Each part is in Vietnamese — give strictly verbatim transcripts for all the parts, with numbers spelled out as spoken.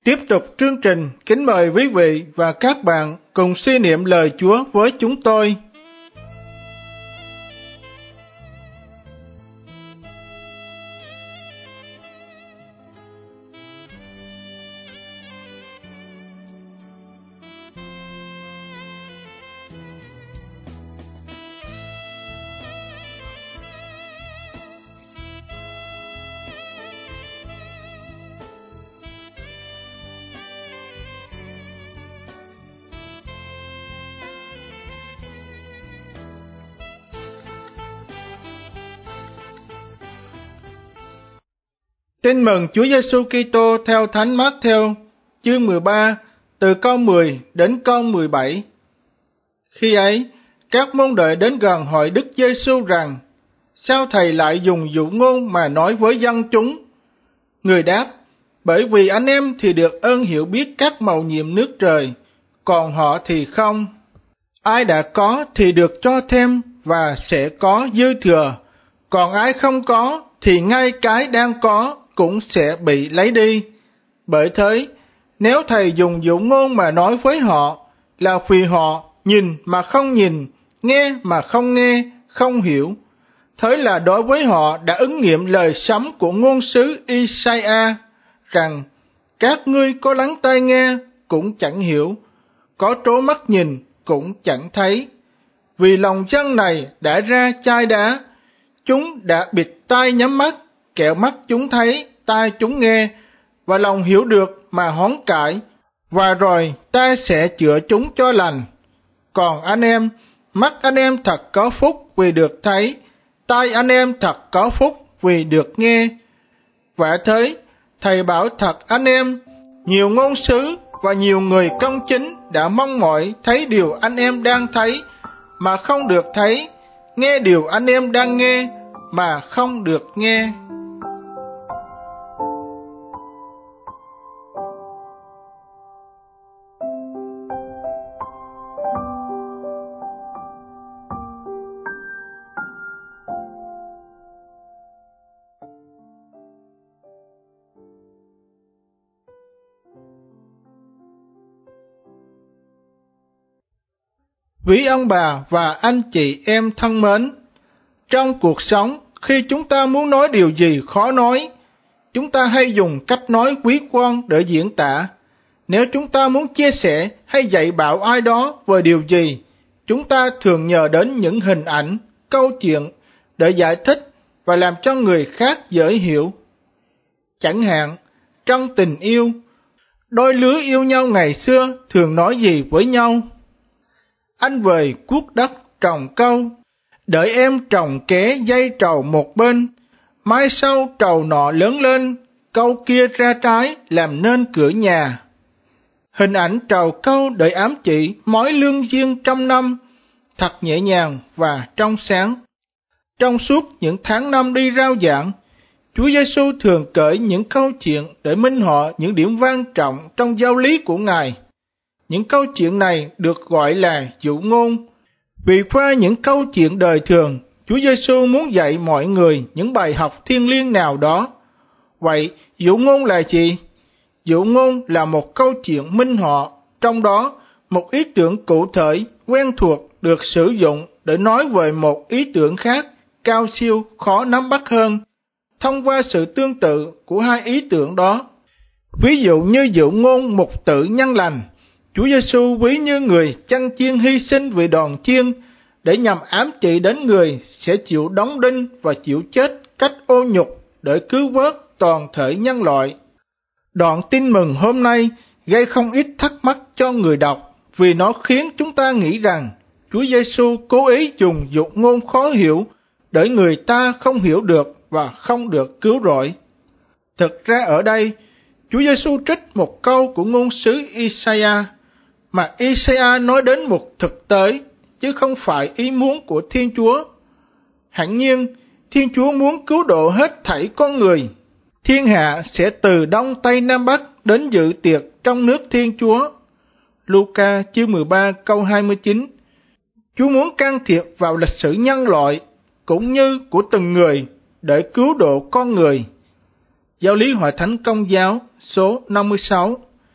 Tiếp tục chương trình, kính mời quý vị và các bạn cùng suy niệm lời Chúa với chúng tôi. Tin mừng Chúa Giêsu Kitô theo Thánh Mát-thêu, chương mười ba, từ câu mười đến câu mười bảy. Khi ấy, các môn đệ đến gần hỏi Đức Giêsu rằng: sao thầy lại dùng dụ ngôn mà nói với dân chúng? Người đáp: bởi vì anh em thì được ơn hiểu biết các mầu nhiệm nước trời, còn họ thì không. Ai đã có thì được cho thêm và sẽ có dư thừa, còn ai không có thì ngay cái đang có cũng sẽ bị lấy đi. Bởi thế, nếu thầy dùng dụ ngôn mà nói với họ, là vì họ nhìn mà không nhìn, nghe mà không nghe, không hiểu. Thế là đối với họ đã ứng nghiệm lời sấm của ngôn sứ Isaiah, rằng: các ngươi có lắng tai nghe cũng chẳng hiểu, có trố mắt nhìn cũng chẳng thấy. Vì lòng dân này đã ra chai đá, chúng đã bịt tai nhắm mắt, kẻo mắt chúng thấy, tai chúng nghe, và lòng hiểu được mà hoán cải, và rồi ta sẽ chữa chúng cho lành. Còn anh em, mắt anh em thật có phúc vì được thấy, tai anh em thật có phúc vì được nghe. Và thế, thầy bảo thật anh em, nhiều ngôn sứ và nhiều người công chính đã mong mỏi thấy điều anh em đang thấy, mà không được thấy, nghe điều anh em đang nghe, mà không được nghe. Quý ông bà và anh chị em thân mến, trong cuộc sống, khi chúng ta muốn nói điều gì khó nói, chúng ta hay dùng cách nói quý quan để diễn tả. Nếu chúng ta muốn chia sẻ hay dạy bảo ai đó về điều gì, chúng ta thường nhờ đến những hình ảnh, câu chuyện để giải thích và làm cho người khác dễ hiểu. Chẳng hạn, trong tình yêu, đôi lứa yêu nhau ngày xưa thường nói gì với nhau? Anh về cuốc đất trồng câu, đợi em trồng ké dây trầu một bên, mai sau trầu nọ lớn lên, câu kia ra trái làm nên cửa nhà. Hình ảnh trầu câu để ám chỉ mối lương duyên trăm năm, thật nhẹ nhàng và trong sáng. Trong suốt những tháng năm đi rao giảng, Chúa Giêsu thường kể những câu chuyện để minh họa những điểm quan trọng trong giáo lý của Ngài. Những câu chuyện này được gọi là dụ ngôn. Vì qua những câu chuyện đời thường, Chúa Giêsu muốn dạy mọi người những bài học thiêng liêng nào đó. Vậy, dụ ngôn là gì? Dụ ngôn là một câu chuyện minh họa, trong đó một ý tưởng cụ thể, quen thuộc được sử dụng để nói về một ý tưởng khác, cao siêu, khó nắm bắt hơn, thông qua sự tương tự của hai ý tưởng đó. Ví dụ như dụ ngôn mục tử nhân lành, Chúa Giêsu ví như người chăn chiên hy sinh vì đòn chiên để nhằm ám chỉ đến người sẽ chịu đóng đinh và chịu chết cách ô nhục để cứu vớt toàn thể nhân loại. Đoạn tin mừng hôm nay gây không ít thắc mắc cho người đọc, vì nó khiến chúng ta nghĩ rằng Chúa Giêsu cố ý dùng dụ ngôn khó hiểu để người ta không hiểu được và không được cứu rỗi. Thực ra ở đây, Chúa Giêsu trích một câu của ngôn sứ Isaiah, mà Isaiah nói đến một thực tế, chứ không phải ý muốn của Thiên Chúa. Hẳn nhiên, Thiên Chúa muốn cứu độ hết thảy con người. Thiên hạ sẽ từ đông tây nam bắc đến dự tiệc trong nước Thiên Chúa. Luca chương mười ba câu hai mươi chín. Chúa muốn can thiệp vào lịch sử nhân loại, cũng như của từng người, để cứu độ con người. Giáo lý Hội Thánh Công giáo số năm mươi sáu.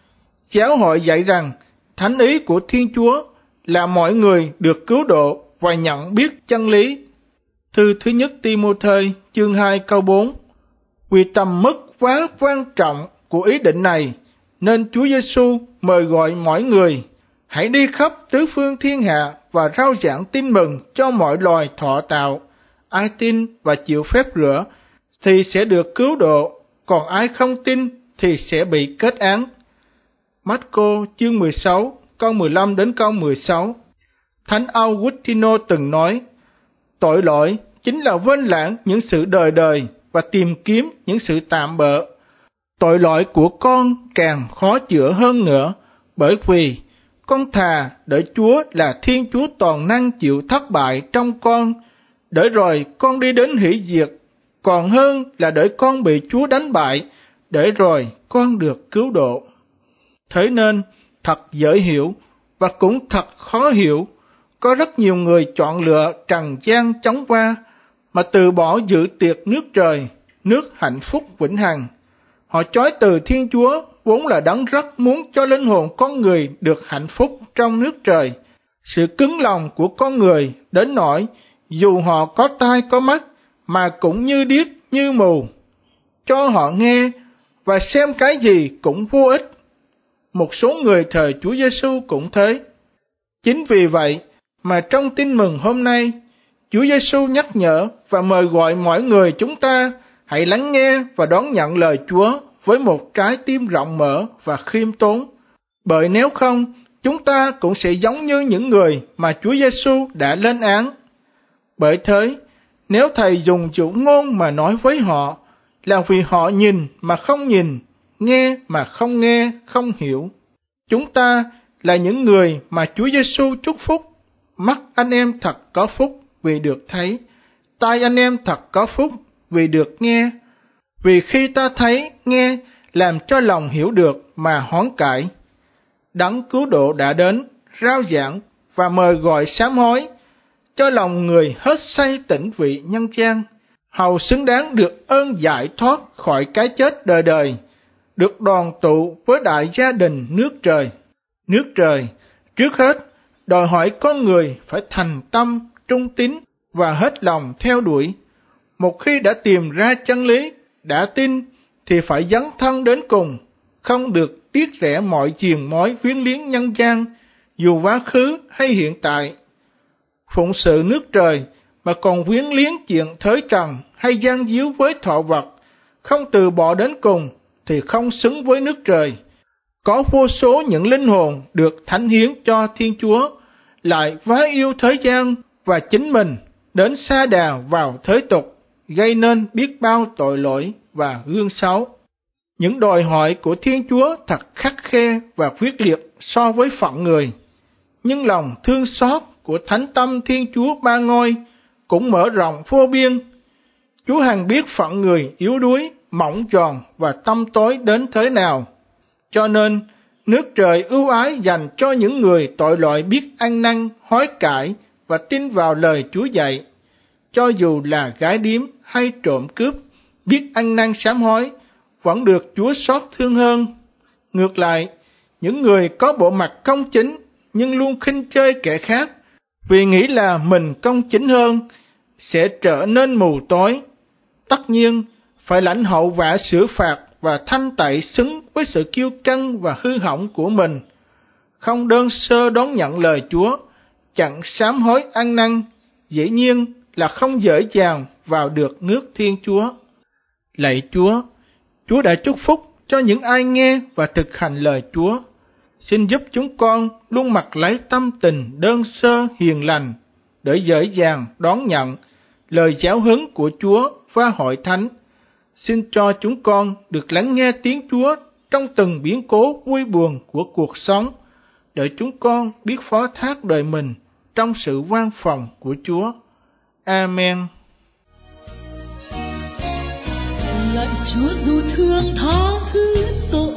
Giáo hội dạy rằng thánh ý của Thiên Chúa là mọi người được cứu độ và nhận biết chân lý. Thư thứ nhất Ti-mô-thê chương hai câu bốn. Vì tầm mức quá quan trọng của ý định này, nên Chúa Giêsu mời gọi mọi người hãy đi khắp tứ phương thiên hạ và rao giảng tin mừng cho mọi loài thọ tạo. Ai tin và chịu phép rửa thì sẽ được cứu độ, còn ai không tin thì sẽ bị kết án. Mát-cô chương mười sáu câu mười lăm đến câu mười sáu. Thánh Augustino từng nói, tội lỗi chính là quên lãng những sự đời đời và tìm kiếm những sự tạm bợ. Tội lỗi của con càng khó chữa hơn nữa, bởi vì con thà để Chúa là Thiên Chúa toàn năng chịu thất bại trong con, để rồi con đi đến hủy diệt, còn hơn là để con bị Chúa đánh bại, để rồi con được cứu độ. Thế nên, thật dễ hiểu và cũng thật khó hiểu, có rất nhiều người chọn lựa trần gian chóng qua mà từ bỏ dự tiệc nước trời, nước hạnh phúc vĩnh hằng. Họ chối từ Thiên Chúa vốn là đấng rất muốn cho linh hồn con người được hạnh phúc trong nước trời. Sự cứng lòng của con người đến nỗi dù họ có tai có mắt mà cũng như điếc như mù. Cho họ nghe và xem cái gì cũng vô ích. Một số người thời Chúa Giêsu cũng thế. Chính vì vậy mà trong tin mừng hôm nay, Chúa Giêsu nhắc nhở và mời gọi mọi người chúng ta hãy lắng nghe và đón nhận lời Chúa với một trái tim rộng mở và khiêm tốn. Bởi nếu không, chúng ta cũng sẽ giống như những người mà Chúa Giêsu đã lên án. Bởi thế, nếu Thầy dùng dụ ngôn mà nói với họ, là vì họ nhìn mà không nhìn, nghe mà không nghe, không hiểu. Chúng ta là những người mà Chúa Giêsu chúc phúc. Mắt anh em thật có phúc vì được thấy, tai anh em thật có phúc vì được nghe. Vì khi ta thấy, nghe, làm cho lòng hiểu được mà hoán cải. Đấng cứu độ đã đến, rao giảng và mời gọi sám hối, cho lòng người hết say tỉnh vị nhân gian, hầu xứng đáng được ơn giải thoát khỏi cái chết đời đời, được đoàn tụ với đại gia đình nước trời. Nước trời, trước hết, đòi hỏi con người phải thành tâm, trung tín và hết lòng theo đuổi. Một khi đã tìm ra chân lý, đã tin, thì phải dấn thân đến cùng, không được tiếc rẻ mọi chiền mối quyến liếng nhân gian, dù quá khứ hay hiện tại. Phụng sự nước trời mà còn quyến liếng chuyện thới trần hay gian díu với thọ vật, không từ bỏ đến cùng thì không xứng với nước trời. Có vô số những linh hồn được thánh hiến cho Thiên Chúa, lại quá yêu thế gian và chính mình, đến sa đà vào thế tục, gây nên biết bao tội lỗi và gương xấu. Những đòi hỏi của Thiên Chúa thật khắt khe và quyết liệt so với phận người, nhưng lòng thương xót của Thánh Tâm Thiên Chúa Ba Ngôi cũng mở rộng vô biên. Chúa hằng biết phận người yếu đuối, mỏng giòn và tâm tối đến thế nào. Cho nên, nước trời ưu ái dành cho những người tội lỗi biết ăn năn, hối cải và tin vào lời Chúa dạy. Cho dù là gái điếm hay trộm cướp, biết ăn năn sám hối, vẫn được Chúa xót thương hơn. Ngược lại, những người có bộ mặt công chính nhưng luôn khinh chê kẻ khác, vì nghĩ là mình công chính hơn, sẽ trở nên mù tối. Tất nhiên, phải lãnh hậu vạ xử phạt và thanh tẩy xứng với sự kiêu căng và hư hỏng của mình. Không đơn sơ đón nhận lời Chúa, chẳng sám hối ăn năn, dĩ nhiên là không dễ dàng vào được nước Thiên Chúa. Lạy Chúa, Chúa đã chúc phúc cho những ai nghe và thực hành lời Chúa. Xin giúp chúng con luôn mặc lấy tâm tình đơn sơ hiền lành, để dễ dàng đón nhận lời giáo huấn của Chúa và hội thánh. Xin cho chúng con được lắng nghe tiếng Chúa trong từng biến cố vui buồn của cuộc sống, để chúng con biết phó thác đời mình trong sự van phòng của Chúa. Amen. Lạy Chúa dù thương tha thứ tội